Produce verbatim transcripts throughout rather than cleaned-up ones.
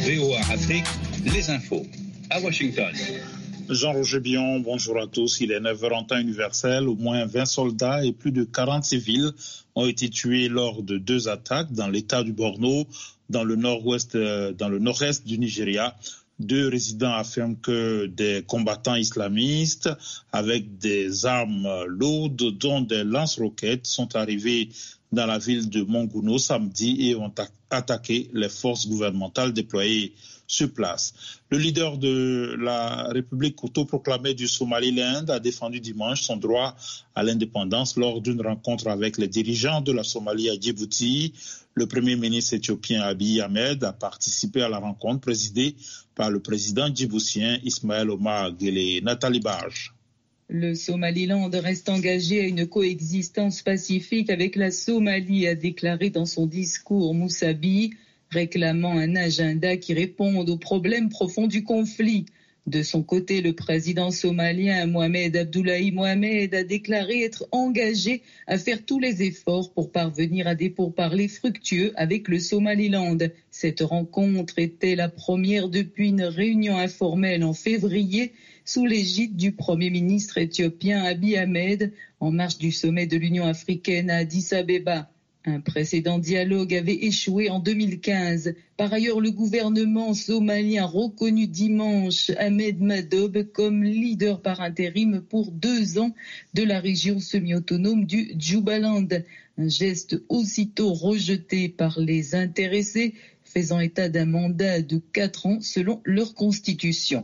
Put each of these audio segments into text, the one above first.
V O A Afrique, les infos à Washington. Jean-Roger Bion, bonjour à tous. Il est neuf heures en temps universel. Au moins vingt soldats et plus de quarante civils ont été tués lors de deux attaques dans l'état du Borno, dans le nord-ouest, dans le nord-est du Nigeria. Deux résidents affirment que des combattants islamistes avec des armes lourdes, dont des lance-roquettes, sont arrivés dans la ville de Monguno samedi et ont attaqué les forces gouvernementales déployées sur place. Le leader de la République autoproclamée du Somaliland a défendu dimanche son droit à l'indépendance lors d'une rencontre avec les dirigeants de la Somalie à Djibouti. Le premier ministre éthiopien Abiy Ahmed a participé à la rencontre présidée par le président djiboutien Ismaël Omar Guelleh. Nathalie Barge. Le Somaliland reste engagé à une coexistence pacifique avec la Somalie, a déclaré dans son discours Moussa Biy, réclamant un agenda qui réponde aux problèmes profonds du conflit. De son côté, le président somalien Mohamed Abdullahi Mohamed a déclaré être engagé à faire tous les efforts pour parvenir à des pourparlers fructueux avec le Somaliland. Cette rencontre était la première depuis une réunion informelle en février sous l'égide du Premier ministre éthiopien Abiy Ahmed en marge du sommet de l'Union africaine à Addis Abeba. Un précédent dialogue avait échoué en deux mille quinze. Par ailleurs, le gouvernement somalien a reconnu dimanche Ahmed Madobe comme leader par intérim pour deux ans de la région semi-autonome du Jubaland. Un geste aussitôt rejeté par les intéressés, faisant état d'un mandat de quatre ans selon leur constitution.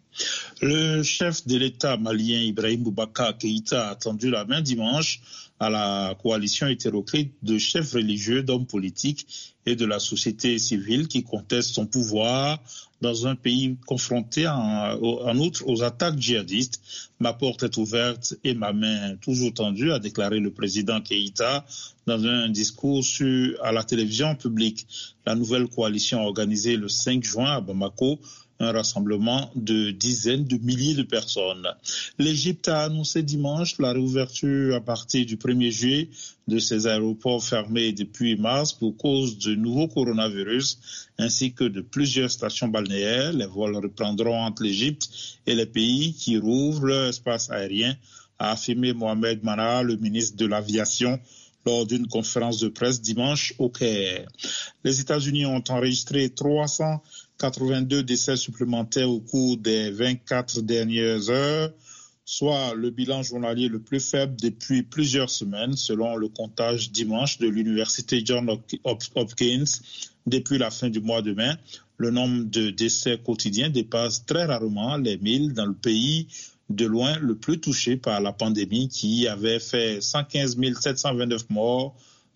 Le chef de l'État malien Ibrahim Boubacar Keïta a tendu la main dimanche à la coalition hétéroclite de chefs religieux, d'hommes politiques et de la société civile qui contestent son pouvoir dans un pays confronté en, en outre aux attaques djihadistes. Ma porte est ouverte et ma main toujours tendue, a déclaré le président Keïta dans un discours sur, à la télévision publique. La nouvelle coalition a organisé le cinq juin à Bamako un rassemblement de dizaines de milliers de personnes. L'Égypte a annoncé dimanche la réouverture à partir du premier juillet de ses aéroports fermés depuis mars pour cause de nouveaux coronavirus, ainsi que de plusieurs stations balnéaires. Les vols reprendront entre l'Égypte et les pays qui rouvrent leur espace aérien, a affirmé Mohamed Mana, le ministre de l'Aviation, lors d'une conférence de presse dimanche au Caire. Les États-Unis ont enregistré trois cent quatre-vingt-deux décès supplémentaires au cours des vingt-quatre dernières heures, soit le bilan journalier le plus faible depuis plusieurs semaines, selon le comptage dimanche de l'université Johns Hopkins. Depuis la fin du mois de mai, le nombre de décès quotidiens dépasse très rarement les mille dans le pays, de loin le plus touché par la pandémie, qui avait fait cent quinze mille sept cent vingt-neuf morts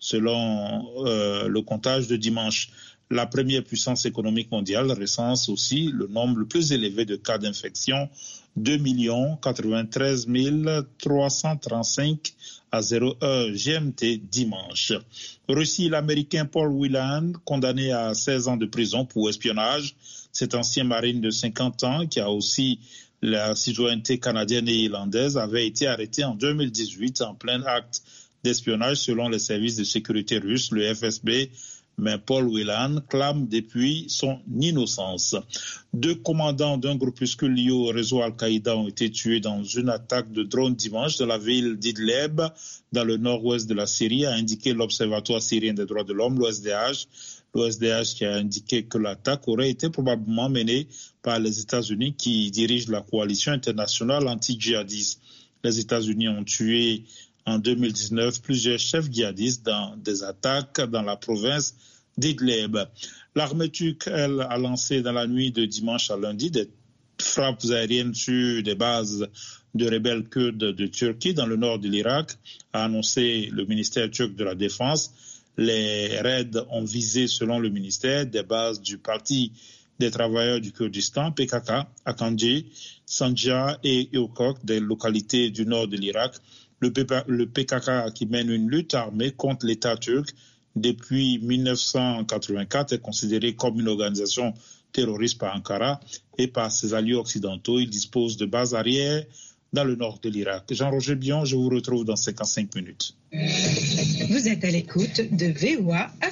selon euh, le comptage de dimanche. La première puissance économique mondiale recense aussi le nombre le plus élevé de cas d'infection, deux millions quatre-vingt-treize mille trois cent trente-cinq à zéro heure G M T dimanche. Russie, l'Américain Paul Whelan, condamné à seize ans de prison pour espionnage. Cet ancien marine de cinquante ans, qui a aussi la citoyenneté canadienne et irlandaise, avait été arrêté en deux mille dix-huit en plein acte d'espionnage selon les services de sécurité russes, le F S B. Mais Paul Whelan clame depuis son innocence. Deux commandants d'un groupuscule lié au réseau Al-Qaïda ont été tués dans une attaque de drone dimanche dans la ville d'Idlib, dans le nord-ouest de la Syrie, a indiqué l'Observatoire syrien des droits de l'homme, l'O S D H. L'O S D H qui a indiqué que l'attaque aurait été probablement menée par les États-Unis qui dirigent la coalition internationale anti-djihadiste. Les États-Unis ont tué en deux mille dix-neuf plusieurs chefs djihadistes dans des attaques dans la province d'Idlib. L'armée turque, elle, a lancé dans la nuit de dimanche à lundi des frappes aériennes sur des bases de rebelles kurdes de Turquie dans le nord de l'Irak, a annoncé le ministère turc de la Défense. Les raids ont visé, selon le ministère, des bases du Parti des travailleurs du Kurdistan, P K K, à Kandji, Sandja et Irkok, des localités du nord de l'Irak. Le P K K, qui mène une lutte armée contre l'État turc depuis mille neuf cent quatre-vingt-quatre, est considéré comme une organisation terroriste par Ankara et par ses alliés occidentaux. Il dispose de bases arrières dans le nord de l'Irak. Jean-Roger Bion, je vous retrouve dans cinquante-cinq minutes. Vous êtes à l'écoute de V O A Afrique.